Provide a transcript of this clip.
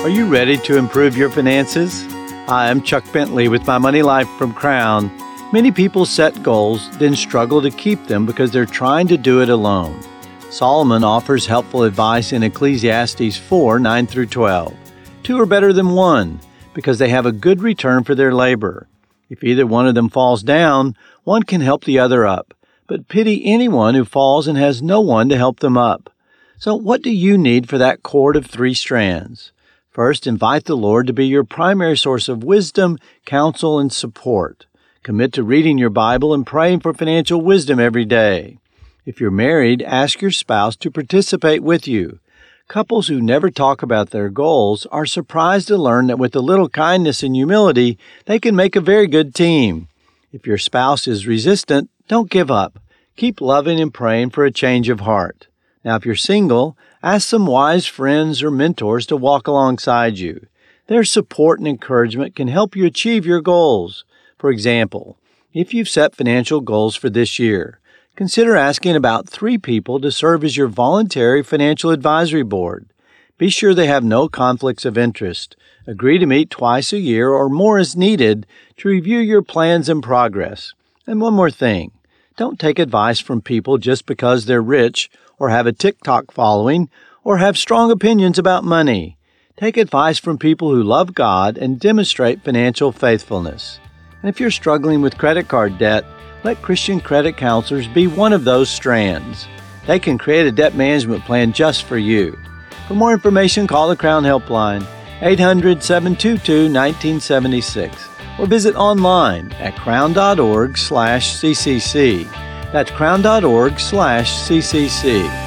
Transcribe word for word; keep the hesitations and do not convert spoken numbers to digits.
Are you ready to improve your finances? Hi, I'm Chuck Bentley with My Money Life from Crown. Many people set goals, then struggle to keep them because they're trying to do it alone. Solomon offers helpful advice in Ecclesiastes four, nine through twelve. Two are better than one because they have a good return for their labor. If either one of them falls down, one can help the other up. But pity anyone who falls and has no one to help them up. So what do you need for that cord of three strands? First, invite the Lord to be your primary source of wisdom, counsel, and support. Commit to reading your Bible and praying for financial wisdom every day. If you're married, ask your spouse to participate with you. Couples who never talk about their goals are surprised to learn that with a little kindness and humility, they can make a very good team. If your spouse is resistant, don't give up. Keep loving and praying for a change of heart. Now, if you're single, ask some wise friends or mentors to walk alongside you. Their support and encouragement can help you achieve your goals. For example, if you've set financial goals for this year, consider asking about three people to serve as your voluntary financial advisory board. Be sure they have no conflicts of interest. Agree to meet twice a year or more as needed to review your plans and progress. And one more thing, don't take advice from people just because they're rich or have a TikTok following, or have strong opinions about money. Take advice from people who love God and demonstrate financial faithfulness. And if you're struggling with credit card debt, let Christian credit counselors be one of those strands. They can create a debt management plan just for you. For more information, call the Crown Helpline, eight hundred, seven two two, one nine seven six, or visit online at crown.org slash ccc. That's crown.org slash ccc.